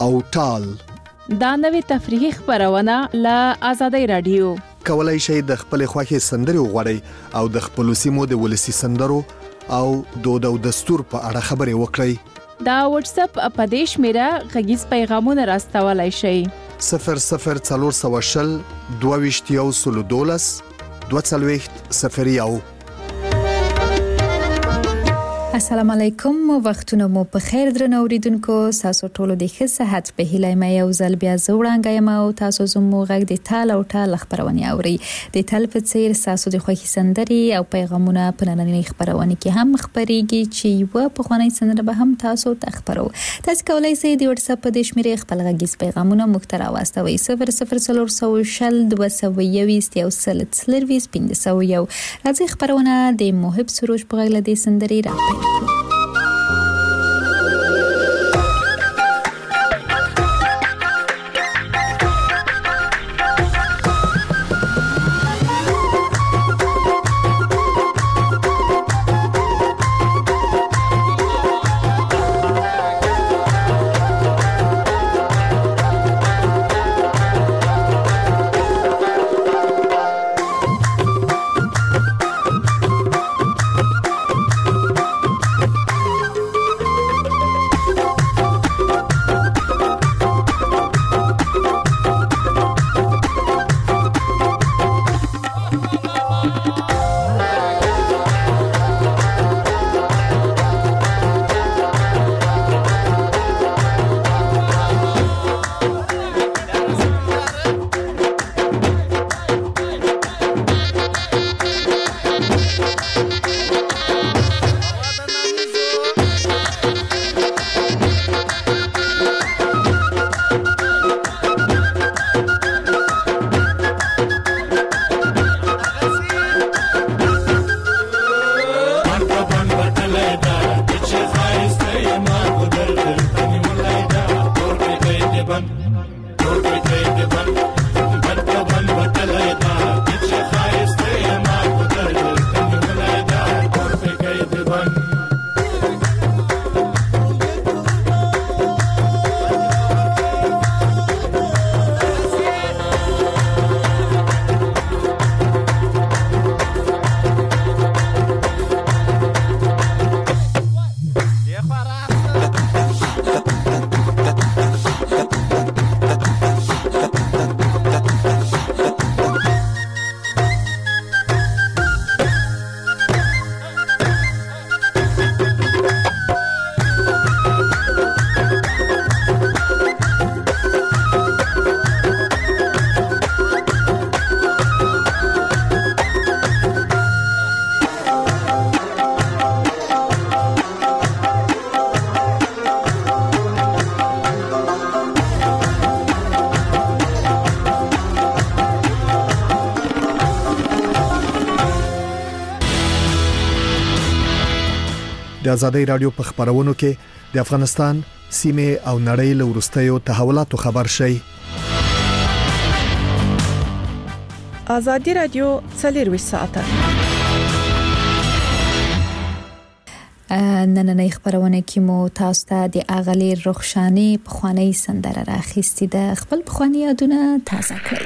او ټال. دا نوې تفریحي خبرونه له آزادۍ رادیو. کولای شئ د خپل خوښې سندرې وغواړئ او د خپل سیمو د ولسی سندرو او دود او دستور په اړه خبرې وکړئ. دا واتس اپ په دیش میرا غږیز پیغامونه راستولای شئ. 00420 22 12 السلام علیکم، وختونه مو په خیر درنو اوریدونکو. تاسو ټول د ښه صحت په هیله مې یو ځل بیا زوړانګه یم او تاسو زموږ غږ د ټال او ټال خبرونه اوري. د ټال په څیر تاسو د خوښي سندري او پیغامونه په نننۍ خبرونه کې هم خبريږي چې یو په خواني سندره به هم تاسو ته خبرو. تاسو کولای شئ د واتس اپ په د شمیرې خپل غږیز پیغامونه مختار واستوي 00422 راځي خبرونه د محب سروش په غږ له سندري را د آزادۍ رادیو په خبرونو کې د افغانستان سیمه او نړۍ له وروستیو تحولاتو خبر شي. آزادۍ رادیو 24 ساعته نننۍ خبرونه کې مو تاسو ته د اغلی رخشانی په خواني سندره راخېستې ده. خپل په خواني یادونه تازه کړئ.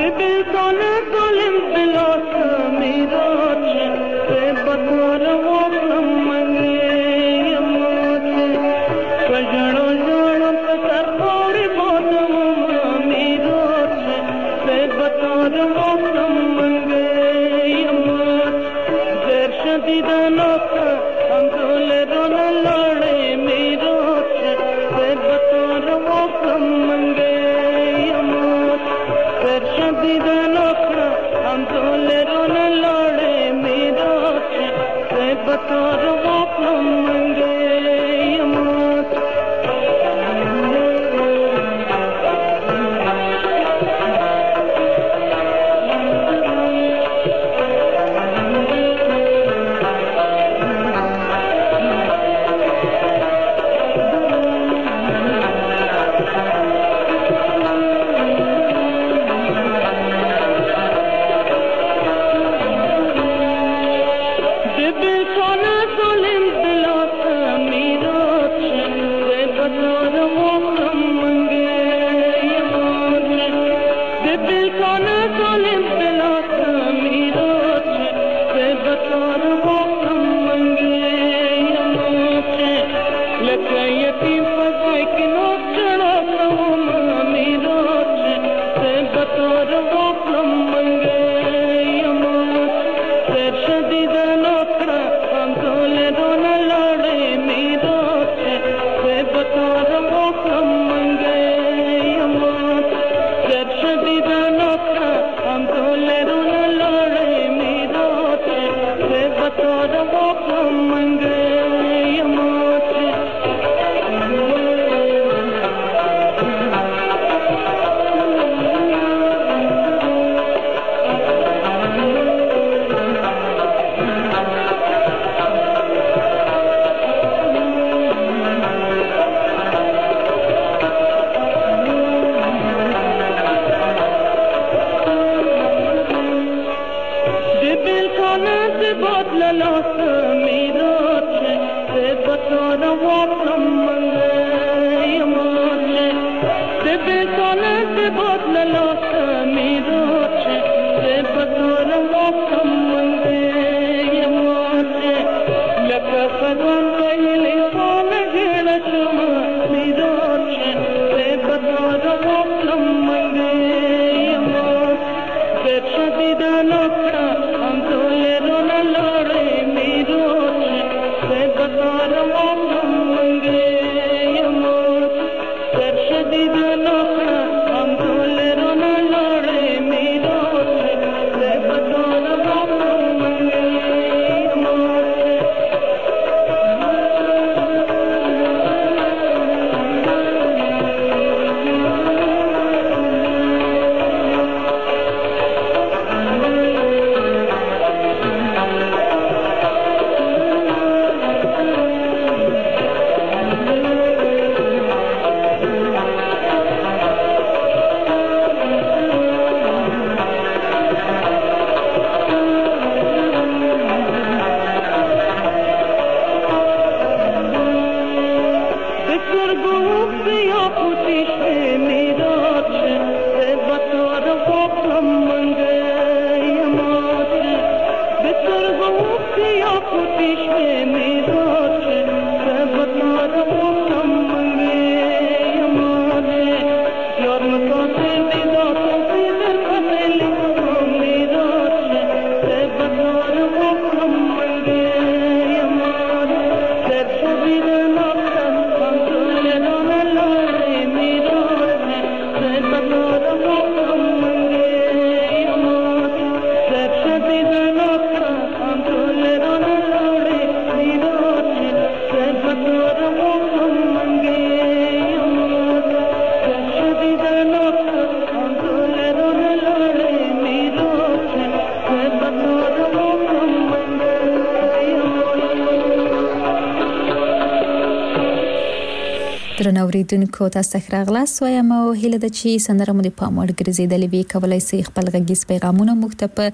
درنو اوریدونکو تاسو ته راغلاست وایم او هیله ده چې سندره مو د پام وړ ګرځیدلې وي. کولای شئ خپل غږیز پیغامونه موږ ته په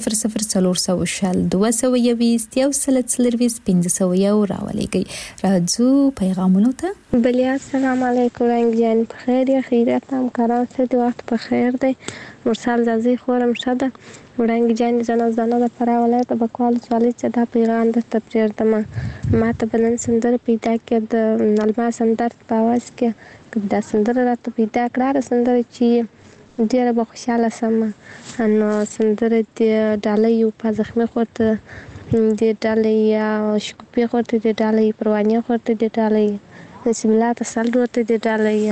00420 راولېږئ. راځو پیغامونو ته. بله السلام علیکم رنگ جان بخیر یا خیریت هم کرام سه وقت بخیر دی. مرسل زازی خورم شده وړانګې جان جنا زنه د فرا ولایت بکوال سوالي چې دا پیغام د تپریر دمه ما ته بلن سندر پیدا کې د نلما سندر په आवाज کې دا سندر راته پیدا کړه سندر چې ډیره به خوشاله سم نو سندر د ډالۍ په زخمه خورته د ډالۍ شکوپی خورته د ډالۍ پروانه خورته د ډالۍ سیملات سال ورته د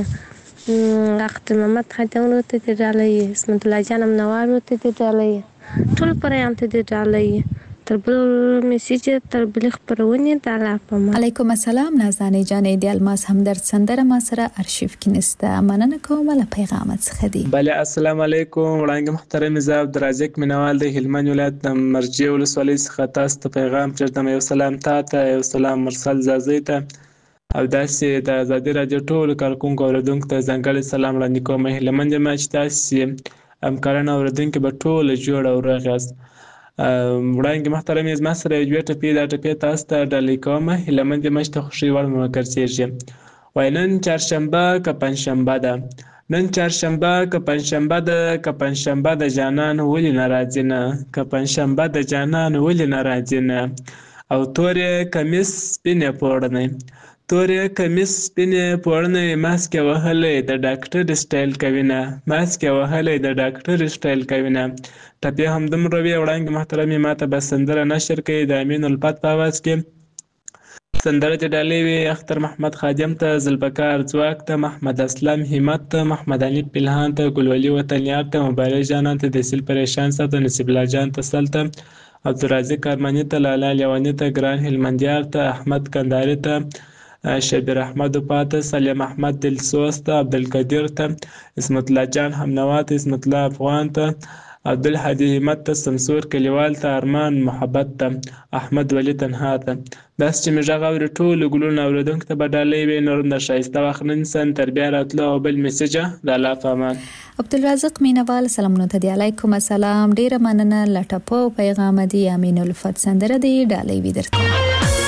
ډالۍ اخت محمد خاتون ورته د ډالۍ اسمت الله جانم نوار ورته د ډالۍ ټول پرېام ته د ډالۍ تر بل میسیج تر بل خبرونه تعالی په علیکم السلام نازنې جانې د الماس همدرد سندره ما سره ارشیف کې نسته مننه کوم له پیغامات څخه دی. بله السلام علیکم وړاندې محترم زه عبدالرزاق مینوال د هلمند ولایت د مرجع ولسوالۍ څخه تاسو ته پیغام چرته یو سلام ته یو سلام مرسل زازی ته او داسې د ازادي رادیو ټولو کارکونکو اوریدونکو ته ځانګړی سلام وړاندې کوم. هلمند یم چې تاسې همکاران اوریدونکي به ټول جوړ او روغ یاست. وړاندې محترم زما سره یو ټپې دا ټپې تاسو ته ډالۍ کوم. هلمند یم چې ته خوښي وړ مې وکړڅېږي وایي نن چهارشنبه که پنجشنبه ده نن چهارشنبه که پنجشنبه ده که پنجشنبه د جانان ولې نه راځي نه که پنجشنبه د جانان ولې نه راځي نه او تورې کمیس سپینې پوړنۍ تورې کمیس سپینې پوړنۍ ماسکې وهلی د ډاکټر سټایل کوي نه ماسکې وهلی د ډاکټر سټایل کوي نه. ټپې همدومره وي. وړاندې محترمې ما ته به سندره نشر کوي د امین الفت په آواز کې سندره د ډالۍ وي. اختر محمد خادم ته ذوالبقار ځواک ته محمد اسلم همت ته محمد علي پلهان ته ګلولي وطنیار ته مبارک جانان ته د سیل پریشان ته نصیب الله جان ته سل ته عبدالرازق ارمني ته لالا لیواني ته ګران هلمندیار ته احمد کنداري ته شبیر احمد پاته سلیم احمد دلسوز ته عبدالقدیر ته اسمت الله جان همنوا ته اسمت الله افغان ته عبدالحدی همت ته سمسور کلیوال ته ارمان محبت ته احمد ولی تنها ته داس چې مې غږ اوري ټولو ګلونو اوریدونکو ته به ډالۍ وي. نور د ښایسته وخت نن سن تر بیا راتلو او بل میسیجه د الله په امان. عبدالرزاق مینوال سلامونه ته دی. علیکم السلام ډیره مننه لټپو پیغام دی امین الفت سندره دی ډالۍ وی درته.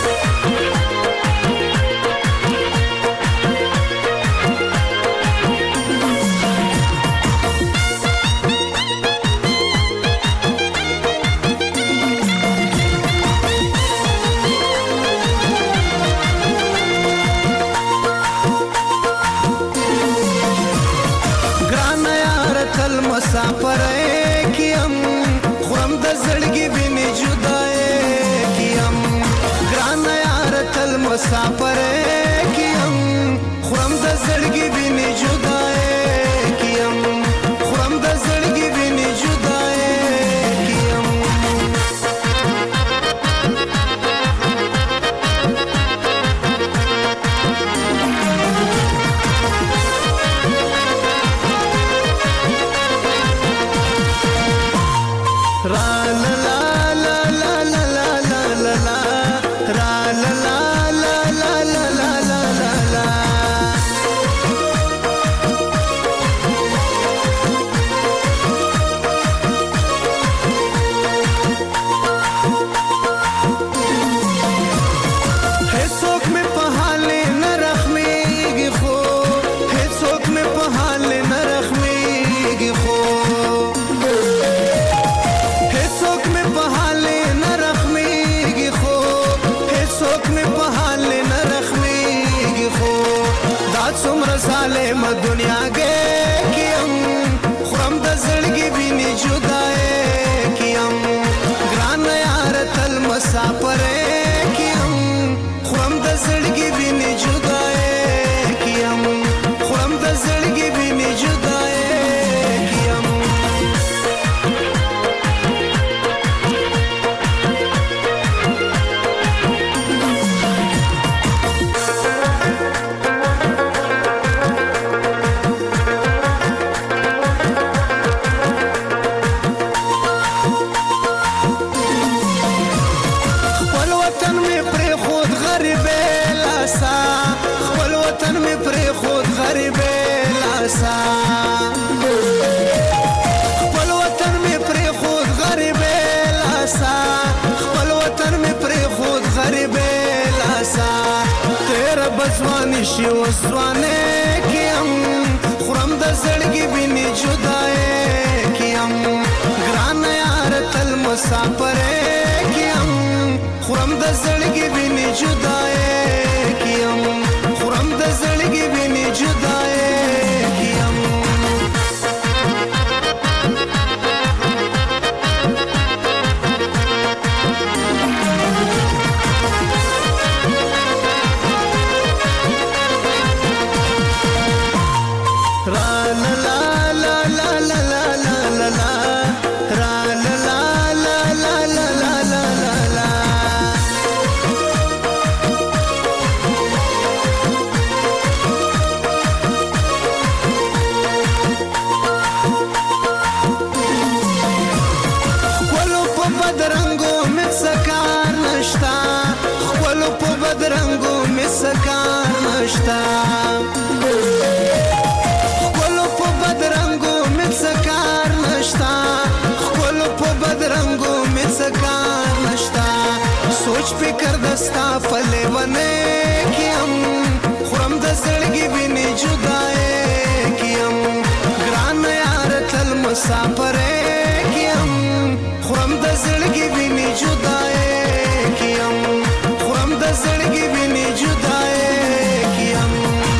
مسافر کیم خورم د زړګي بني جدای کیم ګران یار تل مسافر کیم خورم د زړګي بني جدای کیم خورم د زړګي بني جدای کیم دنیا کې کیم خورم د زړګي بیني جدای کیم ګران یار تل مسافر کیم خورم د زړګي بیني جدای کیم خورم د زړګي بیني جدای کیم خپل وطن می پر خود غریب لاسا خپل وطن می پر خود غریب لاسا تیر بزوانی شي وسوانه کیم خورم د زړګي بیني جدای مسافر کیم خورم د زړګي ویني جدای کیم خورم د زړګي ویني جدای کیم فکر دستا پلیونه کیم خورم د زړګي ویني جدای کیم ګران یار تل مسافر کیم خورم د زړګي ویني جدای کیم خورم د زړګي ویني جدای کیم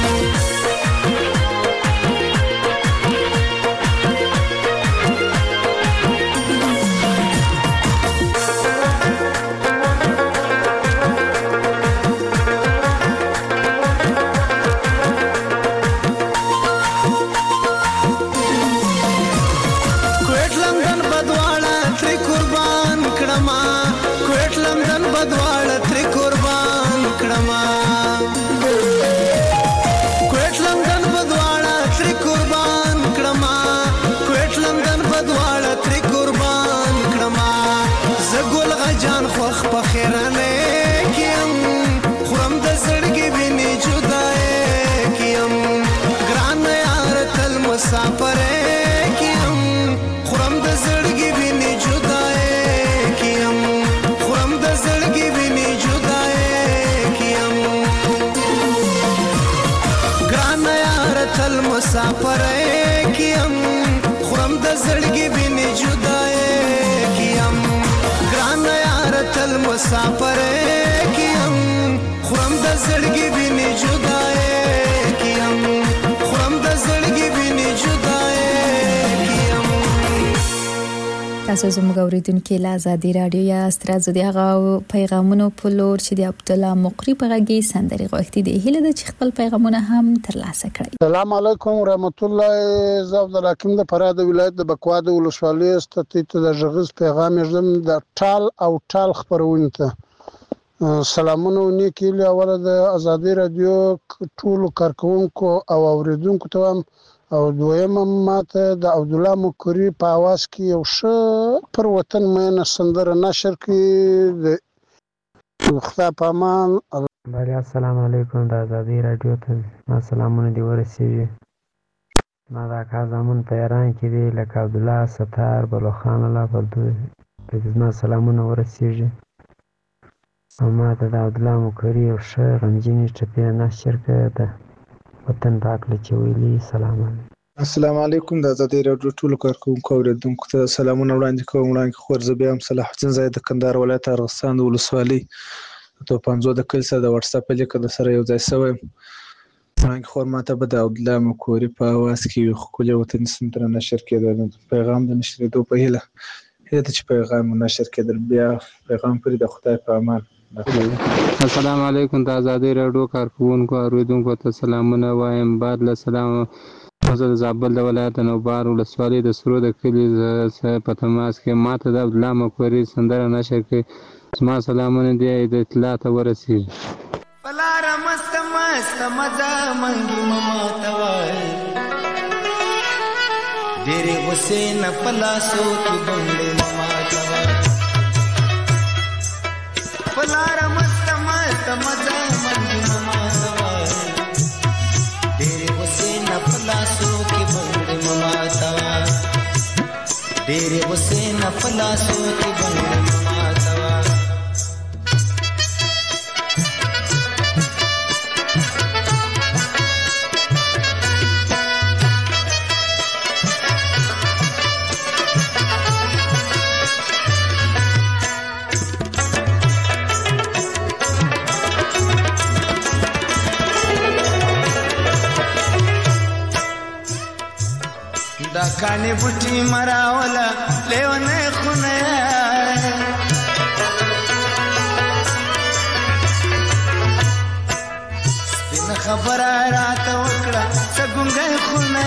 مسافر کیم خورم د زړګي ویني جدای کیم خورم د زړګي ویني جدای کیم ګران یار تل مسافر کیم خورم د زړګي ویني جدای کیم ګران یار تل مسافر کیم خورم د زړګي ویني جدای کیم خورم د زړګي ویني جدای کیم. تاسو زموږ اوریدونکو له آزادي رادیو یا سترازو دی هغه پیغامونو په لور چې د عبد الله مقری په غږی سندري غوښتي دی هله د خپل پیغامونه هم ترلاسه کړئ. السلام علیکم ورحمت الله. زه عبد الحکیم د فراه د ولایت د بکوا د ولسوالۍ ستې د ژغز پیغام یې د ټال او ټال خبرونه ته سلامونه ونیکي له اوله د آزادي رادیو ټول کارکونکو او اوریدونکو ته او دویمه ماته د عبد الله مقری په आवाज کې یو ش پر وطن مې سندره نشر کې د خدا پامان. بله السلام علیکم د آزادي رادیو ته ما سلامونه دی ورسیږي. ما دا کار زمون په ایران کې دی لکه عبد الله ستار بلوخان الله پردو د ما سلامونه ورسیږي. ما ته د عبد الله مقری یو ش غمجنې ټپې نشر کې ده وطن پاک لچويلي. سلام علیکم. السلام علیکم د آزادي رادیو ټول کارکونکو اوریدونکو ته سلامونه وړاندې کوم. وړاندې خور زه بیا هم صلاح الدین زاید د کندهار ولایت ارغستان د ولسوالۍ ته 50 د کل سره د واتس اپ لیک د سره یو ځای شوی. وړاندې خور ماته به د عبد الله مقری په आवाज کې خپل وطن سندره نشر کېده. پیغام د نشریدو په هیله چې پیغام نشر کېدل بیا پیغام پرې د خدای په امان. السلام علیکم د آزادي رادیو کارکونکو اوریدونکو ته سلامونه وایم. بعد له سلام زه د زابل د ولایت نوبار ولسوالۍ د سرو د کلي په تماس کې ماته د عبد الله مقری سندره نشر کې زما سلامونه دی د اطلاع ته ورسیږي. پلار مست مست مزه منګي مما توای ډېرې غصې نه پلاسو کې بنګړې مما توای پلار مست مست مزه منګي مما توای ډېرې غصې نه پلاسو کې بنګړې مما توای ډېرې غصې نه پلاسو کې بنګړې مما توای. گانې بوټي مراوله لیونه خونه سپینه خبره راته وکړه څه ګونګی خونه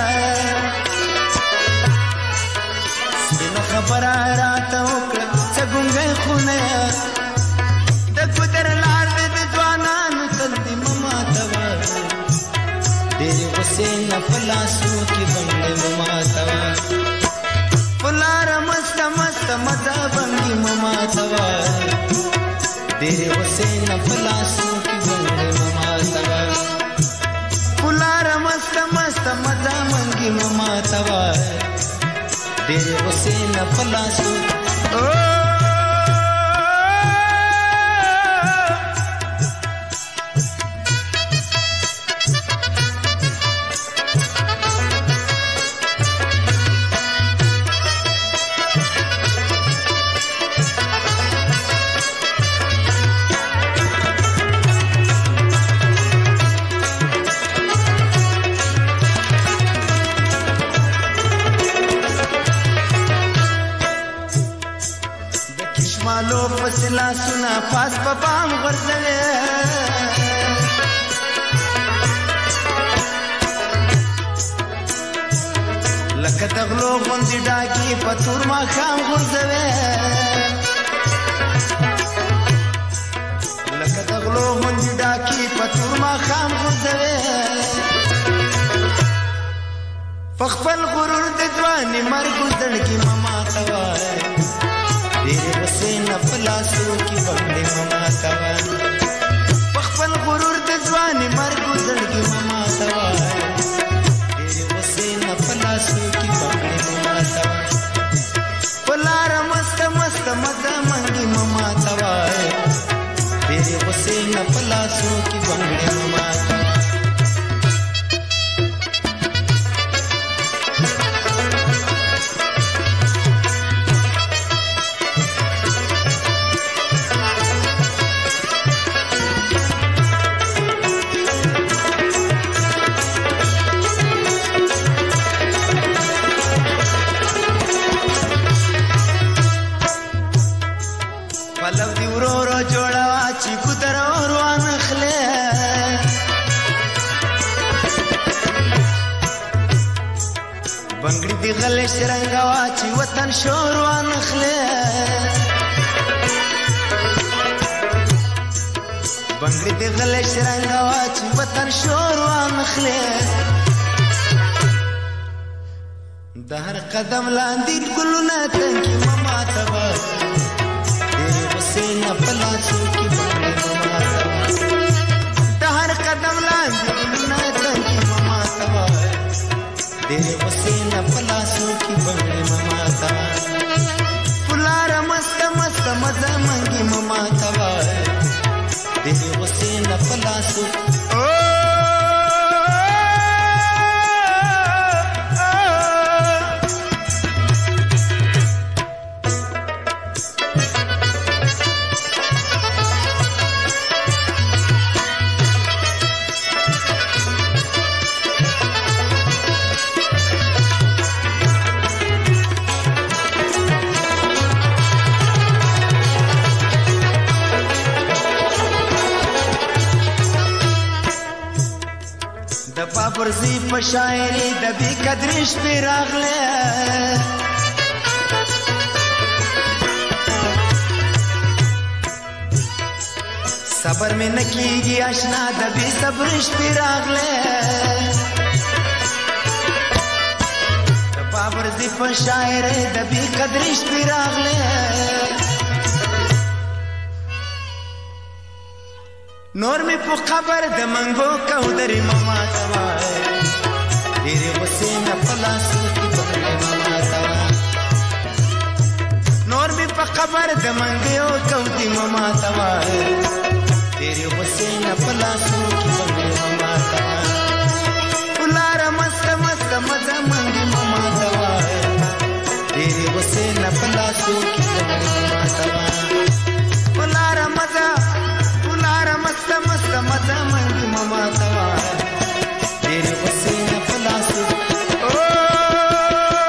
سپینه خبره راته وکړه څه ګونګی خونه د ګودر لار دې د ځوانانو تل دې مه ماتوه ډېرې غوسې نه په لاسو کې بنګړې مه ماتوه په لاره مسته مسته مزه بنګې مه ماتوه ډېرې غوسې نه په لاسو کې بنګړې مه ماتوه په لاره مسته مسته مزه بنګې مه ماتوه ډېرې غوسې نه په لاسو مالو فسلا سنا پاس پپام غرزوی لکه دغلو غوندې ډاکې په تور ماښام غورځوی لکه دغلو غوندې ډاکې په تور ماښام غورځوی په خپل غرور د ځوانې مرګ زړګي مه ماتوه ډېرې غوسې نه په لاسو کې بنګړې مه ماتوه په خپل غرور د ځوانې مرګ زړګي مه ماتوه ډېرې غوسې نه په لاسو کې بنګړې مه ماتوه په لاره مسته مسته مزه منګې مه ماتوه ډېرې غوسې نه په لاسو کې بنګړې مه ماتوه پلو دی ورو ورو جوړوا چې ګودر روان خله بنګړي دی غلې شرنګوا چې وطن شور وان خله بنګړي دی غلې شرنګوا چې وطن شور وان خله د هر قدم لاندې ګلونه تنګي مه ماتوه سینا پلاسو کی بنگڑے مماتوا د هر قدم لاندې ګلونه تنګي مه ماتوه ډېرې غوسې نه په لاسو کې بنګړې مه ماتوه په لاره مسته مسته مزه منګې مه ماتوه ډېرې غوسې نه په لاسو د بابرزي په شاعري د بې قدرې شپې راغلې صبر مې نه کېږي اشنا د بې صبرې شپې راغلې د بابرزي په شاعري د بې قدرې شپې راغلې نور می په خبر د منګو کودرې مه ماتوه ډېرې غوسې نه په لاسو کې بنګړې مه ماتوه نور می په خبر د منګو کودرې مه ماتوه ډېرې غوسې نه په لاسو کې بنګړې مه ماتوه په لاره مسته مسته مزه منګې مه ماتوه ډېرې غوسې نه په لاسو کې بنګړې مه ماتوه په لاره مزه مسته مسته مزه منګې مه ماتوه ډېرې غوسې نه په لاسو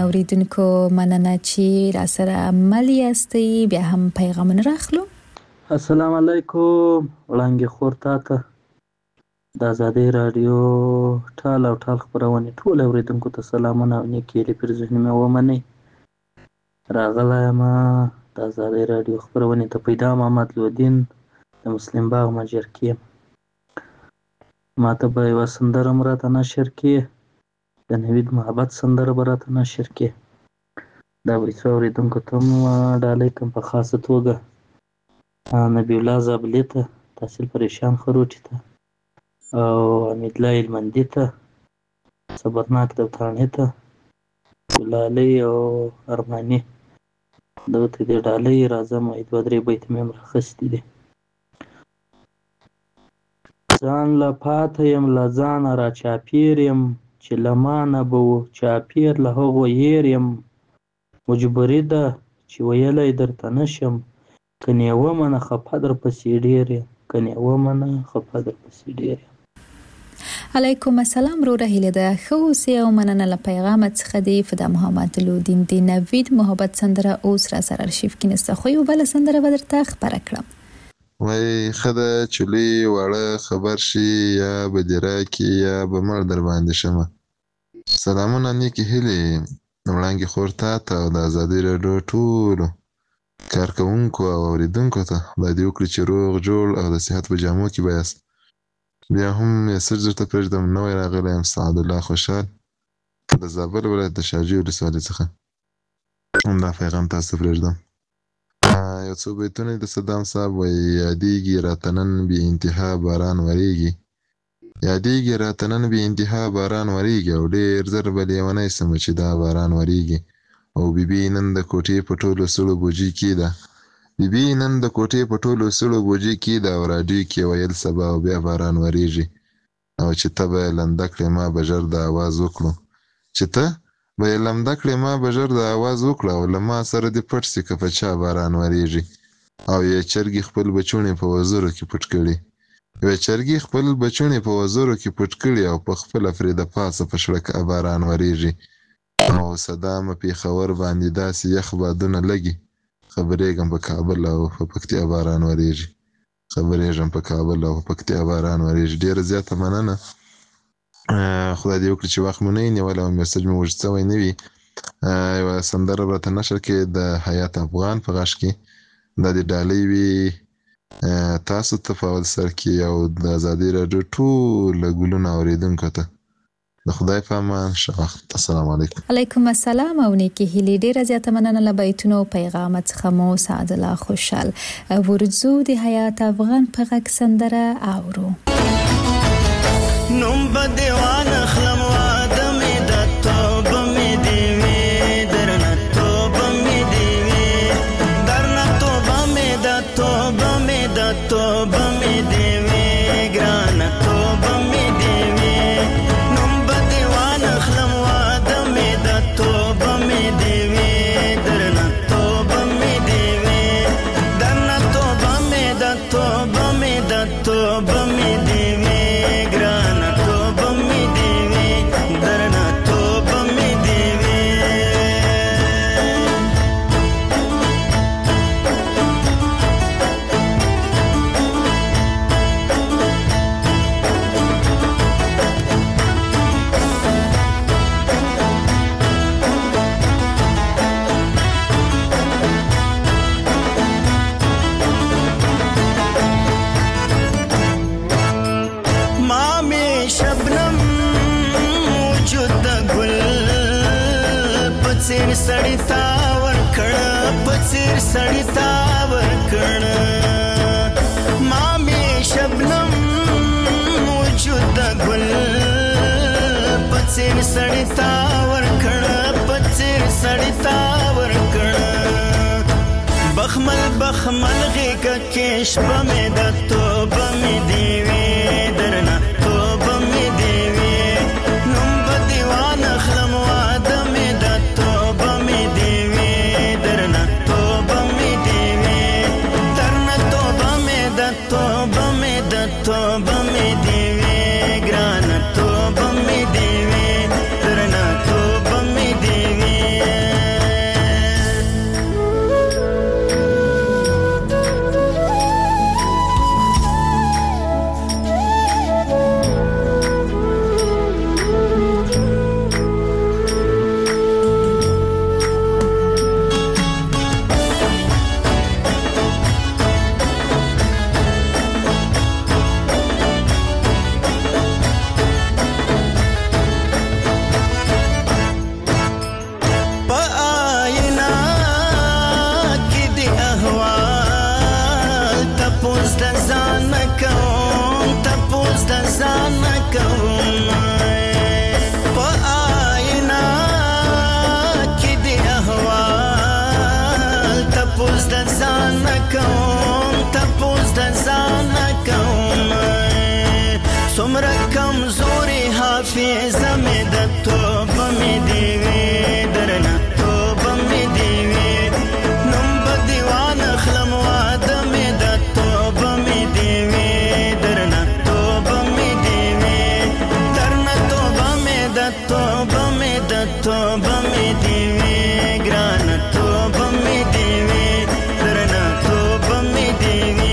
اوریدونکو مننه چې را سره عمل یاستئ. بیا هم پیغامونه راخلو. السلام علیکم وړانګې خور تاته د ازادۍ رادیو ټال او ټال خپرونې ټول اوریدونکو ته سلامونه او نیکې هیلې پر ذهن مې ومنئ. راغلی یم د ازادۍ رادیو خپرونې ته پیدا محمد لودین د مسلم باغ مجرکي یم. ماته به یوه سندره هم راته نشر کړي، د نوید محبت سندره به راته نشر کړي. دا به څو اورېدونکو ته هم ډالۍ کړم په خاصه توګه نبی الله زابلي ته، تحصیل پریشان خروټي ته او حمیدالله هلمندي ته، صبرناک دوتاڼي ته، ګلالۍ او ارماني دغه ته دې ډالۍ راځم. 2-3 بیت مې هم راخیستي دي. ځان له پاته یم له ځانه را چاپېر یم چې له ما نه به و چاپېر له هغو هېر یم. مجبوري ده چې ویلی درته نشم، که نیوه منه خفه درپسې ډېر یم، که نیوه منه خفه درپسې ډېر یم. علیکم السلام وروره، هیله ده ښه اوسې او مننه له پیغامت څخه دی. فدا محمد لودین د نوید محبت سندره اوس را سره ارشیف کې نسته، خو یو بله سندره به درته خپره کړم. وای ښه ده چې لوی واړه خبر شي، یا به دې راکړي یا به مړ در باندې شمه. سلامونه نیکې هیلې وړانګې خور تاته او د ازادۍ راډیو ټولو کارکوونکو او اورېدونکو ته خدای دې وکړي چې روغ جوړ او د صحت په جامو کې به یاست. بیا هم میسج درته پرېږدم، نوی راغلی یم سعدالله خوشحال د زابل ولایت د شاجوی ولسوالۍ څخه. دا پیغام تاسو ته پرېږدم. یو څو بیتونه د صدام صاحب وایي: یادېږي راته نن بې انتها باران ورېږي، یادېږي راته نن بې انتها باران ورېږي، او ډېر زر به لیونی سمه چې دا باران ورېږي. او بیبي نن د کوټې په ټولو سړو بوجي کې ده، بیبي نن د کوټې په ټولو سړو بوجي کې ده، او راډیو کې ویل سبا او بیا باران ورېږي. او چې ته به یې لنده کړې ما به ژر د اواز وکړو، چې ته به یې لمده کړې ما به ژر د اواز وکړه، او له ما سره دې پټ سي که په چا باران ورېږي. او یې چرګې خپل بچوڼې په وزرو کې پټ کړي، یوې چرګې خپل بچوڼې په وزرو کې پټ کړي، او په خپله پرې د پاسه په شړکه باران ورېږي. او صدامه پېښور باندې داسې یخ بادونه لګي، خبرېږم په کابل او په پکتیا باران ورېږي، خبرېږم په کابل او په پکتیا باران ورېږي. ډېره زیاته مننه. خدای دې وکړي چې وخت مو نه وي نیولی او میسج مې اوږد شوی نه وي. یوه سندره به راته نشر کړې د حیات افغان په غږ کې. دا دې ډالۍ وي تاسو ته په اول سر کې او د ازادۍ راډیو ټوله ګلونه اورېدونکو ته. د خدای په امان، ښه وخت. السلام علیکم. علیکم السلام او نیکې هیلې. ډېره زیاته مننه له بیتونو او پیغامت څخه مو سعدالله خوشحال. ورځو د حیات افغان په غږ سندره اورو. نوم به دیوان اخلم واده مې د توبه مې دی وي، درنه توبه مې دی وي، درنه توبه مې د توبه مې د توبه مې دی وي، ګرانه توبه مې دی وي. نوم به دیوان اخلم واده مې د توبه مې دی وي، درنه توبه مې دی وي، درنه توبه مې د توبه مې د توبه مې دی وي. سړی تا ورکړه پڅیر سړی تا ورکړه، ما می شبنم وجود د ګل پڅیر سړی تا ورکړه، پڅیر سړی تا ورکړه. بخمل بخمل غېږه کې شپه مې د توبه مې دی وي، درنه توبه مې دی وي. نوم به دیوان اخلم واده مې د توبه مې دی وي، درنه توبه مې دی وي، درنه توبه مې د توبه مې د توبه مې دی وي، ګرانه توبه مې دی وي، درنه توبه مې دی وي. کوم تپوس د ځان کوم څومره کمزوري حافظه مې د توبه مې دی وي درنه توبه مې دی وي نوم به دیوان اخلم واده مې د توبه مې دی وي درنه توبه مې دی وي درنه توبه مې د توبه مې د توبه مې دی وي ګرانه توبه مې دی وي درنه توبه مې دی وي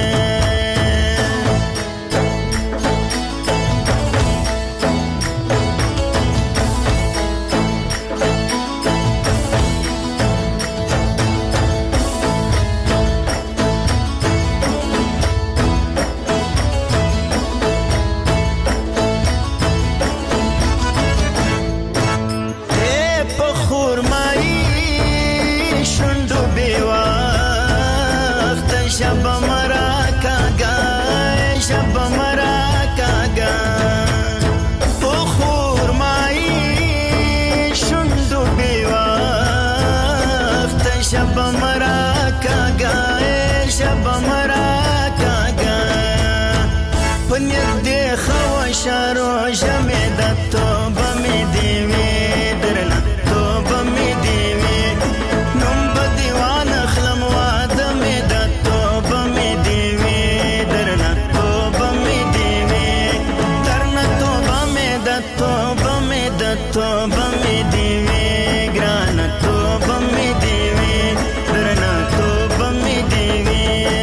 شارو جمع د توبه مې دی وي درنه توبه مې دی وي نوم به دیوان اخلم واده مې د توبه مې دی وي درنه توبه مې دی وي درنه توبه مې د توبه مې د توبه مې دی وي ګرانه توبه مې دی وي درنه توبه مې دی وي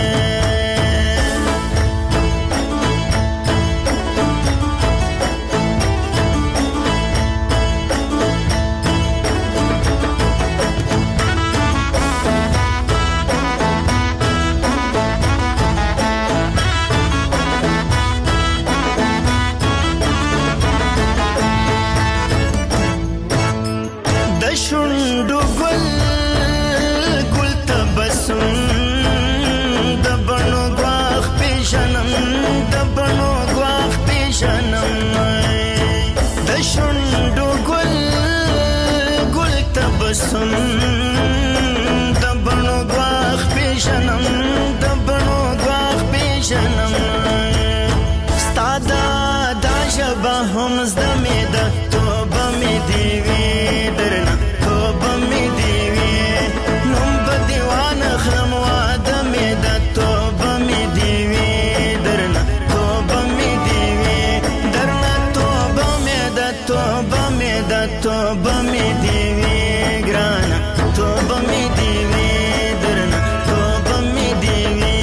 سن د بڼو ګواښ پیژنم د بڼو ګواښ پیژنم ستا دا ژبه هم زده مې ده توبه مې دی وي درنه توبه مې دی وي نوم به دیوان اخلم واده مې ده توبه مې دی وي درنه توبه مې دی وي درنه توبه مې ده توبه مې ده توبه مې دی وي ګرانه توبه مې دی وي درنه توبه مې دی وي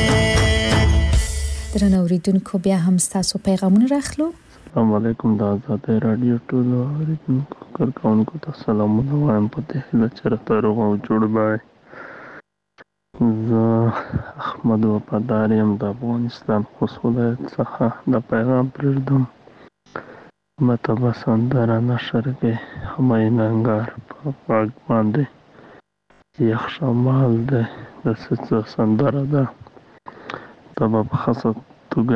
درنه اوریدونکو بیا هم ستاسو پیغامونه راخلو السلام علیکم د آزادۍ رادیو ټولو اوریدونکو کارکوونکو ته سلامونه وایم په دې هیله چې راته روغ او جوړ به زه احمد وفادار یم د افغانستان خوست ولایت څخه د پیغام پرېږدم مته به سندره نشر کې همایون انګار په غږ باندې یخ شمال دی د څه سندره ده دا به په خاصه توګه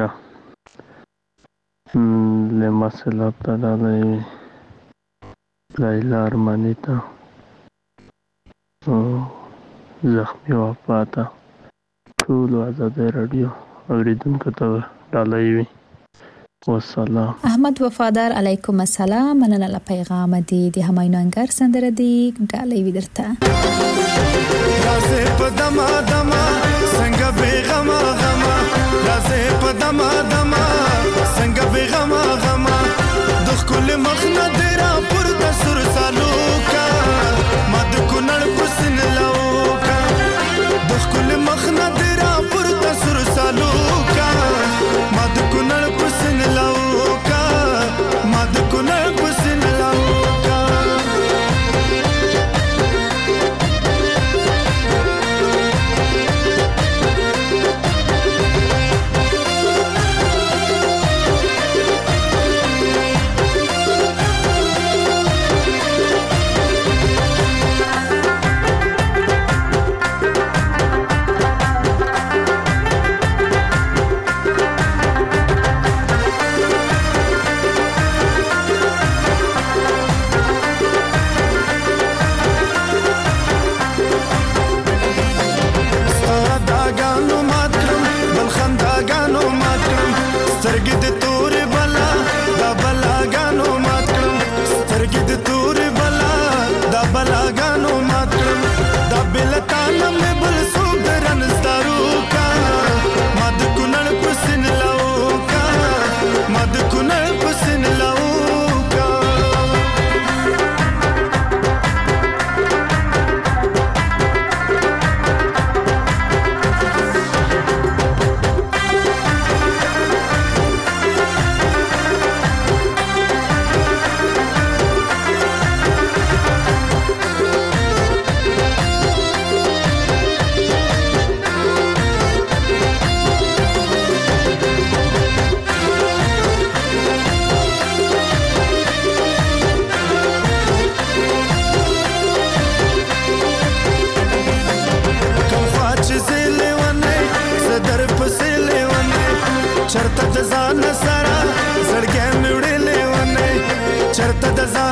لمسل ته ډالۍ وي لیلا ارماني ته زخمي وفا ته ټولو آزادۍ راډیو اورېدونکو ته ډالۍ وي والسلام. احمد وفادار علیکم السلام. مننه له پیغام دی د همایون انګار سندره دی ډالۍ وي درته. رازه په دما دما څنګه بیغما غما رازه په دما دما څنګه بیغما غما د خپل مخ نه درا پر د سر سالوکا مد کونړ پسن لوکا د خپل مخ نه درا پر د سر سالوکا مد کونړ پسن لوکا مد کونړ پسن لوکا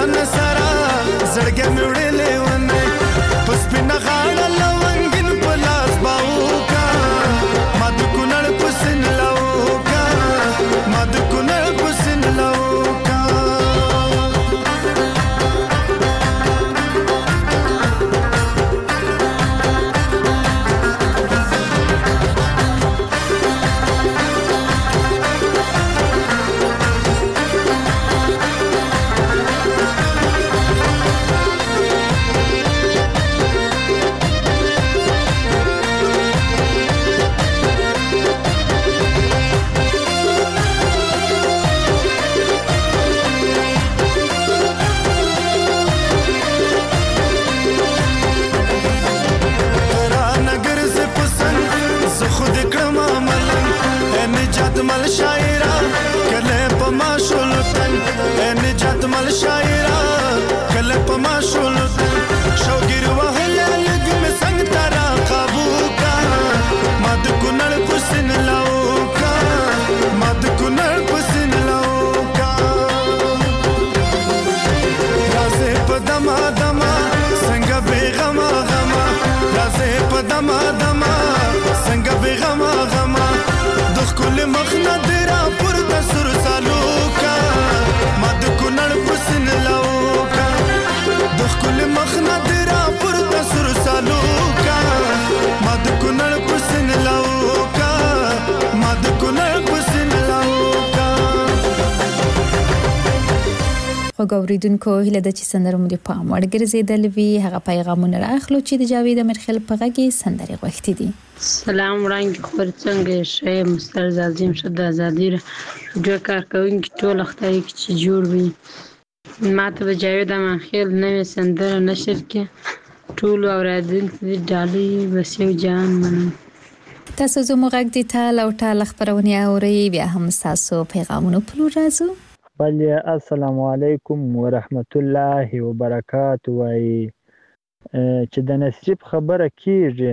ځان سره زړګې مې وړلې ونه پس پنه غاړه لونګین په لاس باوکا ما د کونړ په سن لاوکا ما د کونړ په سن لاوکا مل شاعرہ کله پما شولتن نجات مل شاعرہ کله پما شولتن شوګر وهله لګ می څنګه ترا قابو کا مد کونړ پسن لاو کا مد کونړ پسن لاو کا رازه پدما دما څنګه بیغما غما رازه پدما دما څنګه بیغما غما کل مخنا درا پر تسر سالوکا مد کونړ پسن لاوکا دخ کل مخنا درا پر تسر سالوکا مد کونړ پسن لاوکا مد کونړ پسن لاوکا خو ګوریدونکو هله د چې سندره مو د پام وړ ګرځیدل وی هغه پیغامونه راخلو چې د جاوید امرخیل په غږی سندره غوښتي دي. سلام وړاندې خبر څنګه شې مستر عظیم شد ازادي جو کار کوونکی ټول اختیاري چې جوړ وي ماته د جاوید امرخیل نوې سندره نشر کې ټول اوریدونکو د ډالۍ وسیو جان منم. تاسو زموږ غږ د ټال او ټال خبرونه اوري بیا هم تاسو پیغامونه پلو راځو. بله السلام علیکم ورحمت الله وبرکاته وای چې د نصیب خبره کیږي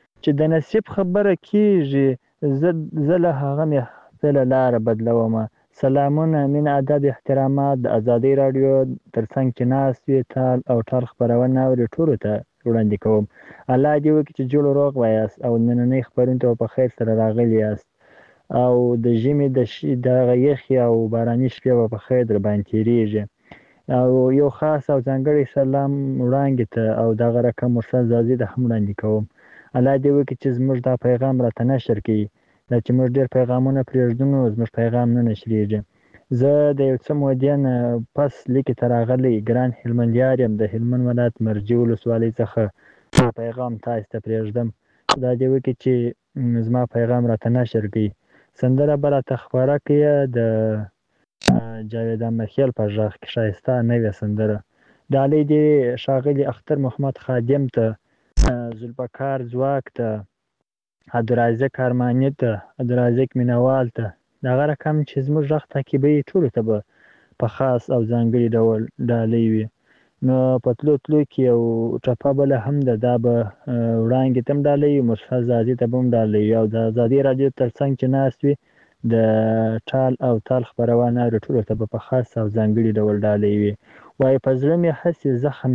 زه له هغه مې خپل لار بدلوم. سلامونه من ادب احترامات د ازادي رادیو ترڅنګ چې ناس وی ټال او ټال خبرونه اوري ټولو ته وړاندې کوم. الله دې وکړي چې جوړ روغ وایاست او نننۍ خبرونه ته په خیر سره راغلي یاست او د ژمي د یخي او باراني شپې په خیر در باندې تیریږي او یو خاص او ځانګړی سلام وړاندې ته او دغه رقم مرسل زازي د هم وړاندې کوم. الله دې وکړي چې زموږ دا پیغام راته نشر کړي دا چې موږ ډېر پیغامونه پرېږدو نو زموږ پیغام نه نشریږي. زه د یو څه مودې نه پس لیکې ته راغلی ګران هلمندیار یم د هلمند ولایت مرجې ولسوالۍ څخه پیغام تاسو ته پرېږدم. دا دې وکړي چې زما پیغام راته نشر کړي. سندره به راته خپاره کړي د جاوید امرخیل په غږ کې ښایسته نوې سندره. ډالۍ دې ښاغلي اختر محمد خادم ته ذوالفقار ځواک ته عبدالرازق ارماني ته عبدالرازق مینوال ته دغه رقم چې زموږ غږ تعقیبوي ټولو ته به په خاص او ځانګړي ډول ډالۍ وي. نو په تلو کې یو ټپه بله هم ده دا به وړاندې ته هم ډالۍ وي مرسل زازي ته به هم ډالۍ وي او د ازادي راډیو تر څنګ چې ناست وي د ټال او ټال خپرونه اوري ټولو ته به په خاص او ځانګړي ډول ډالۍ وي. وایي په زړه مې هسې زخم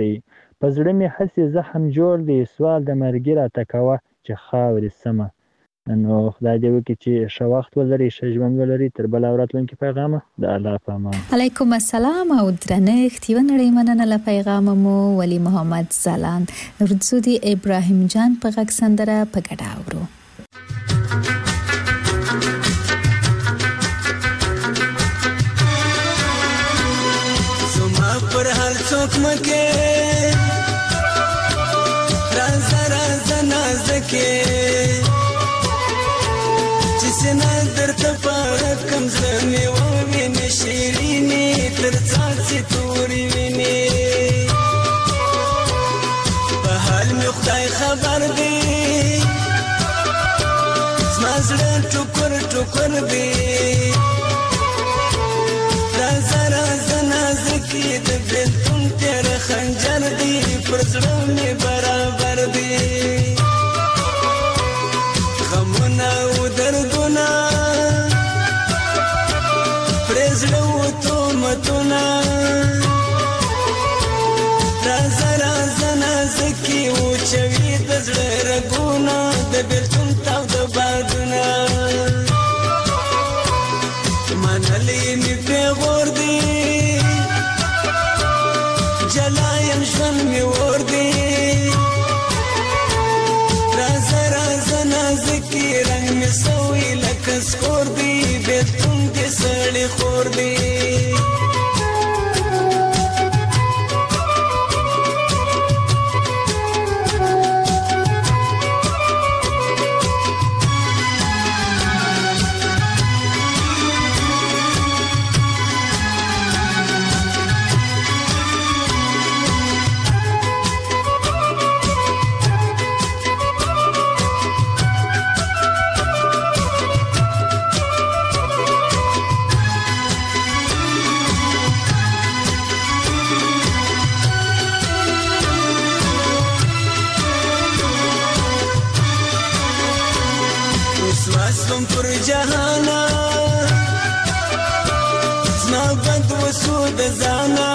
جوړ دی سوال د مرګي راته کوه چې خاورې سمه. نو خدای دې وکړي چې ښه وخت ولري ښه ژوند ولري تر بل اوراتلونکي پیغامه د الله په امان. علیکم السلام او درنښت یو نړۍ مننه له پیغام مو ولی محمد زلان رودزودي ابراهیم جان په غږ سندره په ګډه اورو. زما پر هر څوک مکه راز نازکه سنا درته پاره کم زمي و ویني شیرینی تر څاڅي توري ویني په حال می خدای خبر دی زما زړه ټوکر دی راز نازکي د بلتون تر خنجر دی پر زړه می برابر دی غمونه و دردونه پرزړه و تومتونه ژوند مې ور دی رازه رازه نازکې رنګ مې سوی لکه سپور دی بېلتون دې سړی خور دی وسوم پر جهانا زما بد وسو د ځانا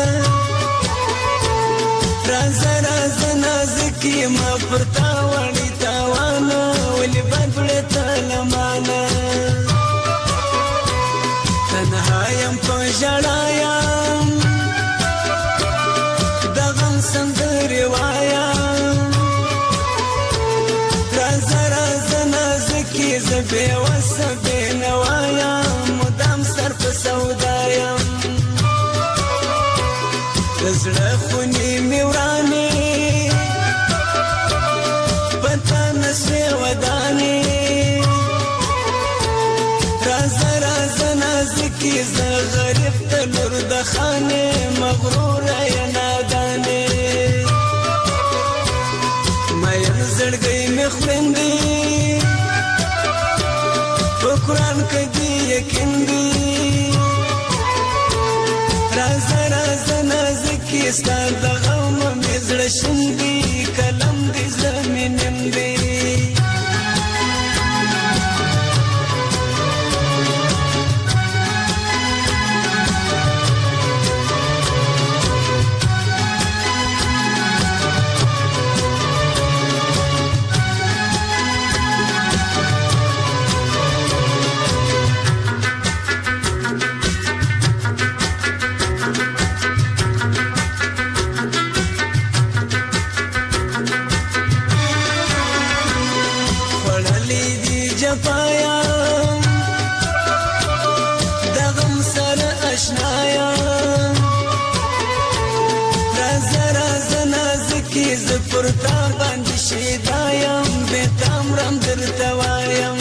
رازه رازه نازکې ما پر تا وړي تاوانا ولې بد وړې ته لمانه تنها یم په ژړا یم د غم سندرې وایم رازه رازه نازکې زه بېوسه بېنوا یم مدام سر په سودا یم د زړه خونې مې ورانې په تا نه سوې ودانې رازه رازه نازکې زه غریب ته لور د خانې مغروره یې نادانې مین زړګی مې خویندې په قرآن کې دې یقین دی رازه رازه نازکې ستا د غم مې زړه شین دی قلم دې زړه مې نیم دی جفایا د غم سره اشنایا رازه رازه نازکې زه پر تا باندې شیدا یم بېتام رم درته وایم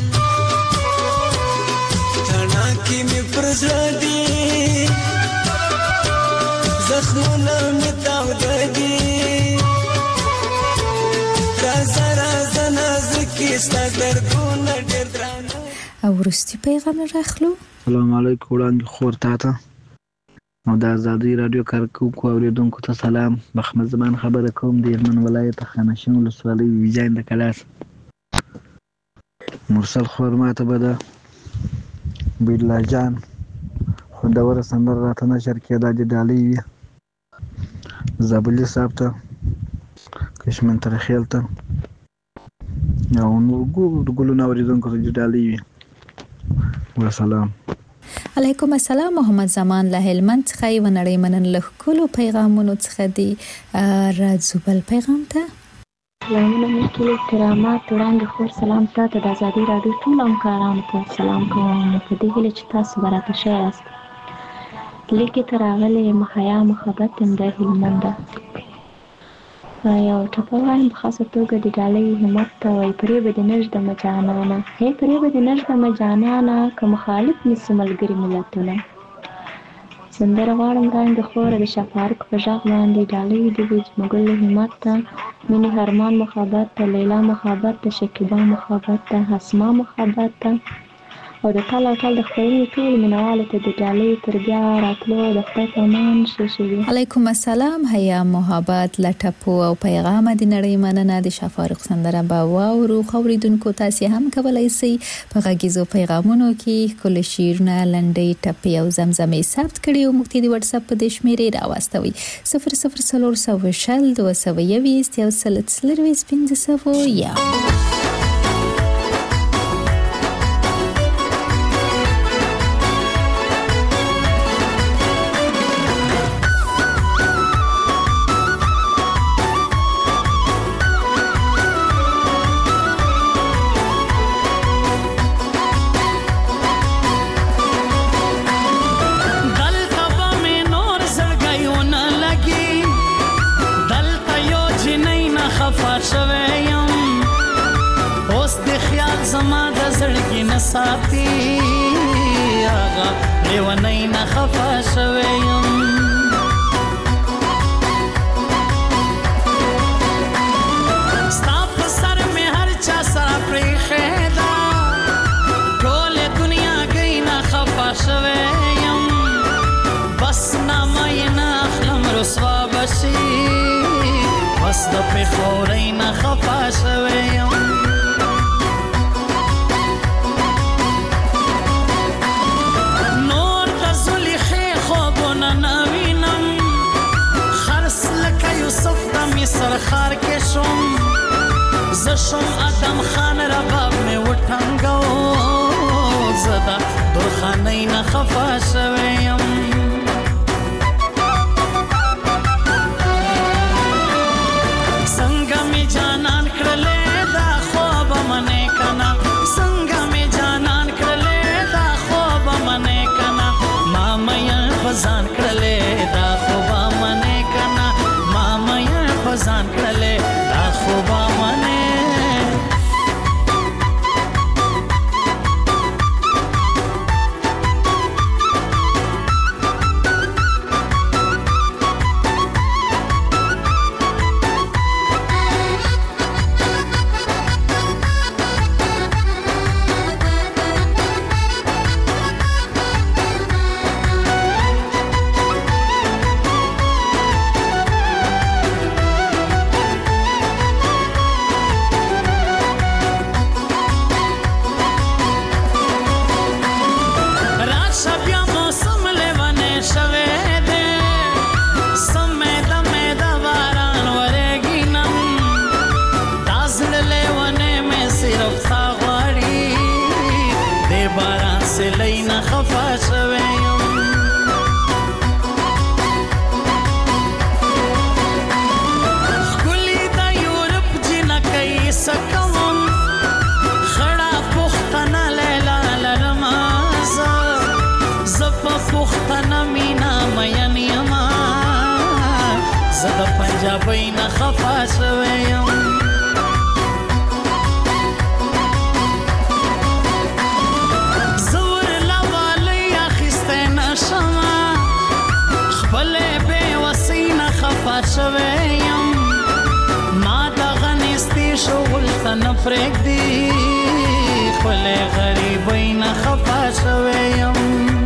تڼاکې مې پر زړه دي زخمونه مې تاوده دي رازه رازه نازکې ستا دردونه ډېر درانه. او وروستي پیغام راخلو. السلام علیکم وړاندې خور تا ته او د ازادۍ راډیو کارکوونکو اورېدونکو ته سلام. محمد زمان خبره کوم د هلمند ولایت خانشین ولسوالۍ ویجاین د کلاس. مرسل خور ماته به د بیلا جان خوندوره سندره راته نشر کړې دا د ډالۍ وي زابلي صاحب ته کشمن ترخیل ته او نور ګلونه اورېدونکو ته د ډالۍ وي. وسلام. علیکم السلام. محمد زمان له هلمند څخه یو نړۍ منن له ټولو پیغامونو څخه دی راځو بل پیغام ته. سلامونه مې ټول کرامات وړاندې خور سلام تاسو د ازادۍ راډیو ټول همکارانو ته سلام کوم په دې هیله چې تاسو براته ښه یاست. لیکې ته راغلې محیا محبت یم د هلمند یو ټپه وایم په خاصه توګه د ډالۍ همت ته وایي پرې به دې نږدمه جانانه هی پرې به دې نږدمه جانانه که مخالف نیسي ملګري ملتونه. سندره غواړم وړاندې خوره د شفارق په غږ باندې ډالۍ دې وي جمګل همت ته مینې هرمان محبت ته لیلا محبت ته شکیبا محبت ته اسما محبت ته او د ټال او ټال د خپرونې ټول مینوالو ته د ډالۍ تر بیا راتلو د خدای په امان ښه شوي. علیکم السلام. حیا محبت لټپو او پیغام د نړۍ مننه د شفارق سندره به واورو. اوریدونکو تاسو هم کولای شئ په غږیزو پیغامونو کې ښکلي شعرونه لنډۍ ټپې او زمزمې ثبت کړئ او موږ ته د واتس اپ په دې شمیرې راواستوئ 004020211500. ساتي هغه لیونی نه خفه شوی یم ستا په سر مې هر چا سره پریښې ده ټولې دنیاګۍ نه خفه شوی یم بس نامه یې نه اخلم رسوا به شي بس د پېښورۍ نه خفه شوی یم نور د زلیخې خوبونه نه وینم خرس لکه یوسف د مصر ښار کې شوم زه شوم ادم خان رباب مې وټنګو زه د درخانۍ نه خفه شوی یم څنګه مې جانان کړلې دا خوبه منې کنه څنګه مې جانان کړلې دا خوبه منې کنه ما مې په ځان کړلې دا خوبه منې کنه ما مې په ځان کړلې دا خوبه منې پنجابی نه خفه شوی یم زه ورله والی اخیستی نه شمه خپلې بېوسۍ نه خفه شوی یم ما دغه نیستي شغل ته نه پرېږدي خپلې غریبۍ نه خفه شوی یم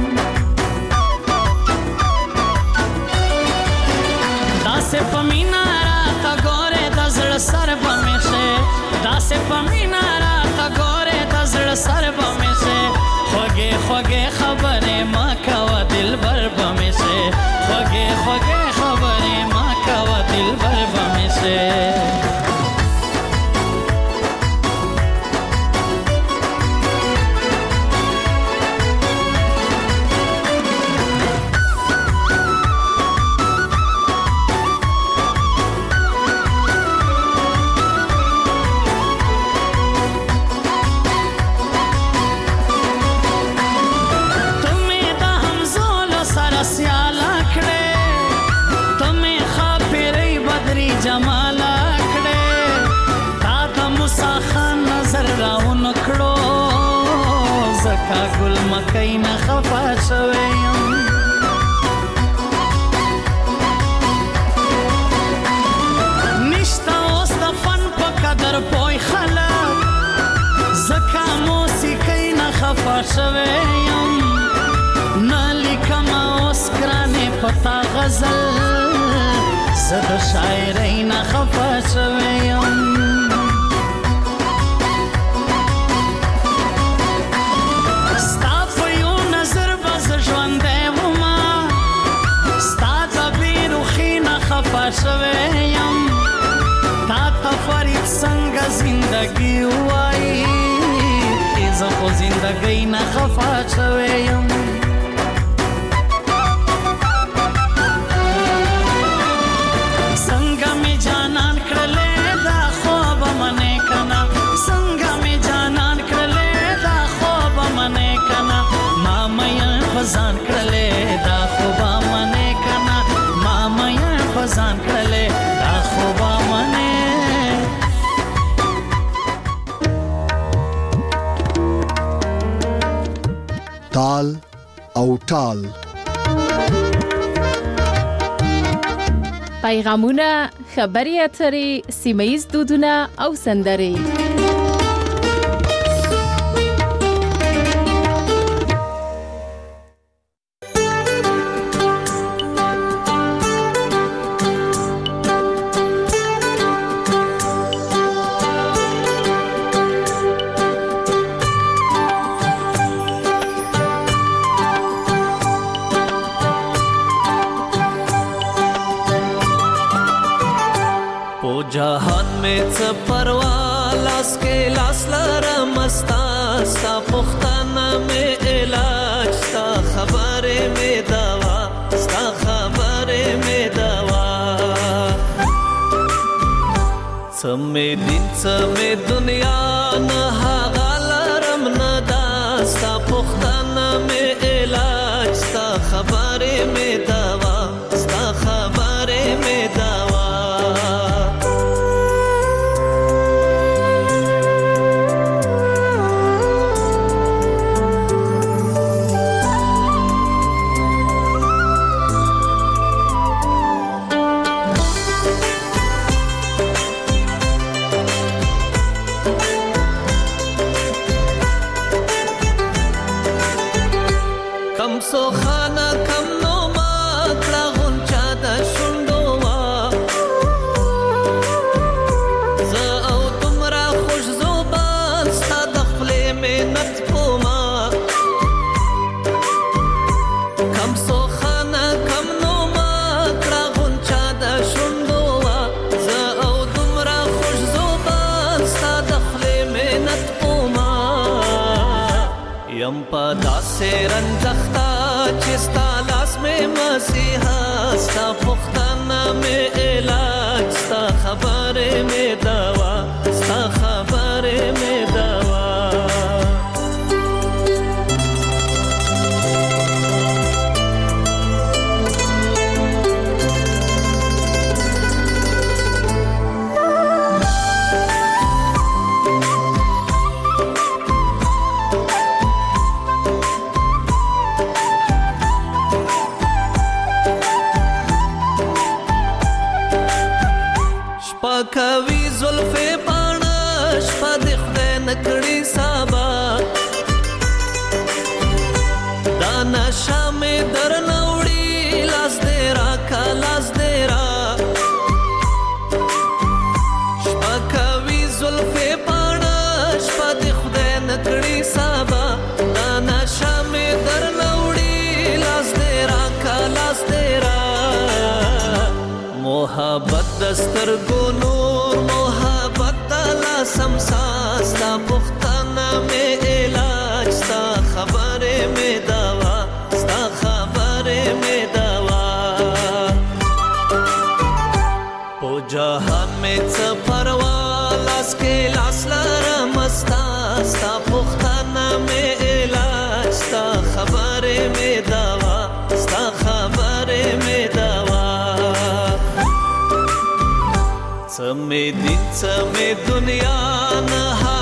داسې په مینه راته ګورې د زړه سر به مې شې داسې په مینه راته ګورې د زړه سر به مې شې خوږې خوږې خبرې مه کوه دلبر به مې شې خوږې خوږې خبرې مه کوه دلبر به مې شې ګل مکۍ نه خفه شوی یم نشته اوس د فن په قدر پوی خلک ځکه موسیقۍ نه خفه شوی یم نه لیکمه اوس ګرانې په تا غزل زه د شاعرۍ نه خفه شوی یم شوی یم تا ته فرید څنګه زندګي وایي زه خو زندګۍ نه خفه شوی یم څنګه مې جانان کړلې دا خوبه منې کنه څنګه مې جانان کړلې دا خوبه منې کنه ما مې په ځان کړلې دا خوبه منې کنه ما مې په ځان کړلې دا خوبه منې تال او ټال. پیغامونه، خبري اترې، سیمه‌ییز دودونه او سندرې. जहान में च परवा लास के लास लरमस्ता सा पुख्ताना में इलाज सा खबरे में दवा सा खबरे में दवा समे दिन समे दुनिया न हागलरम न दा सा पुख्ताना में इलाज सा खबरे में दवा सा खबरे में दवा. سو خانه کم نو ما کړه غونچا د شونډو وا زه او تمرا خوش زوبان ستا د خپلې منت کوما کم سو خانه کم نو ما کړه غونچا د شونډو وا زه او تمرا خوش زوبان ستا د خپلې منت کوما یم په داسې رنځختا چستا لاس में मसीहा सा पुख्ताना में इलाज सा खबरे में दवा सा खबरे में दवा. کوي زلفې پاڼه شپه د خدای نکړي سابا دا نشه مې در نوړي لاس دې راکا لاس دې را شپه کوي زلفې پاڼه شپه د خدای نکړي سابا دا نشه مې در نوړي لاس دې راکا لاس دې را محبت دستر نور محبت دلا سمسا ستا پختانا میں علاج ستا خبرے میں دوا ستا خبرے میں دوا پو جہان میں څه پروا لاس کے لاس لرمستا ستا پختانا میں علاج ستا خبرے میں دوا ستا خبرے میں دوا سمے دن سمے دنیا نہ